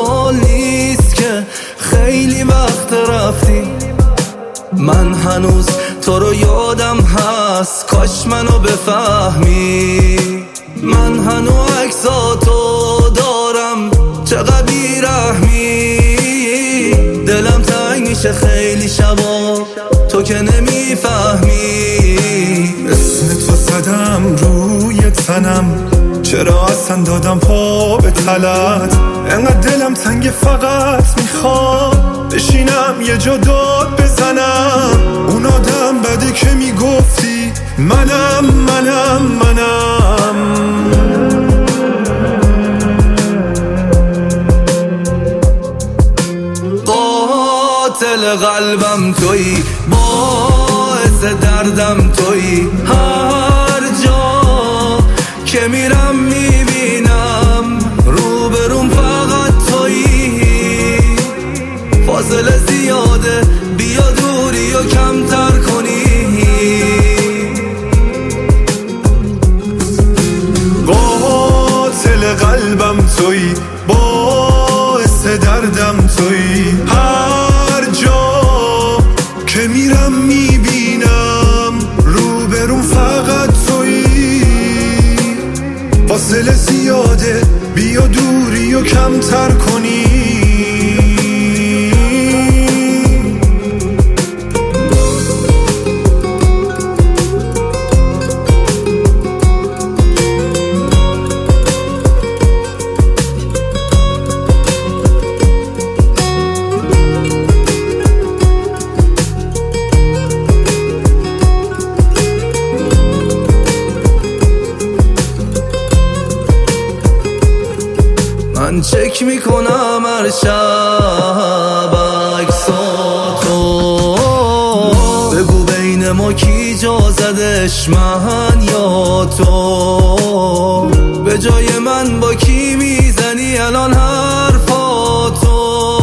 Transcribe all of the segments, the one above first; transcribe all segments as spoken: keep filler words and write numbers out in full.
سوال نیست که خیلی وقت رفتی. من هنوز تو رو یادم هست، کاش منو بفهمی. من هنوز عکساتو دارم، چقدر بیرحمی. دلم تنگ میشه خیلی شبا، تو که نمیفهمی. اسم تو زدم روی تنم، چرا اصلا دادم پا به تلت. انقدر دلم تنگ فقط میخوام بشینم یه جا داد بزنم. اون آدم بده که میگفتی منم منم منم. قاتل قلبم تویی، باعث دردم تویی. هر جا که میرم میبینم روبروم فقط تویی. فاصله زیاده، بیا دوری و کمتر کنی. قاتل قلبم تویی، باعث دردم تویی. هر جا که میرم میبینم روبروم فقط تویی. فاصله زیاده، بیا دوری و کمتر کنی. من چک میکنم هر شب عکساتو، بگو بین ما کی جا زدش، من یا تو. به جای من با کی میزنی الان حرفاتو.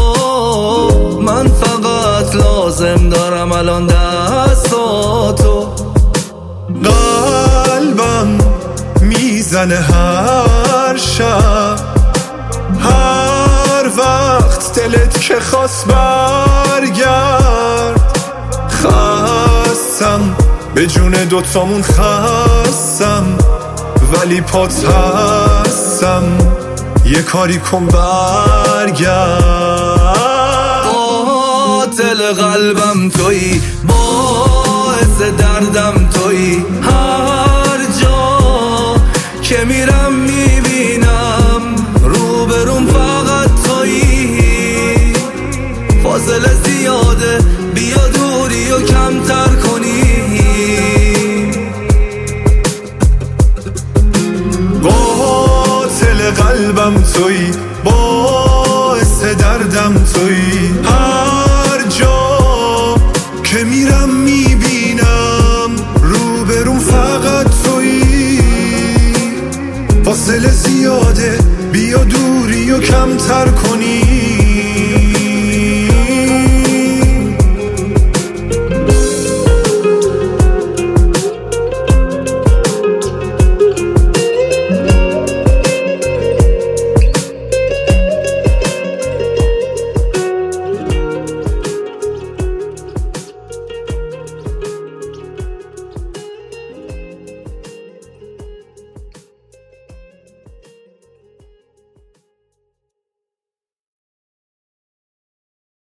من فقط لازم دارم الان دستاتو. قلبم میزنه هر شب، هر وقت دلت که خواست برگرد. خستم به جون دوتامون، خستم ولی پات هستم. یه کاری کن برگرد. قاتل قلبم تویی، باعث دردم تویی. هر جا که میرم میبینم روبروم فقط تویی. فاصله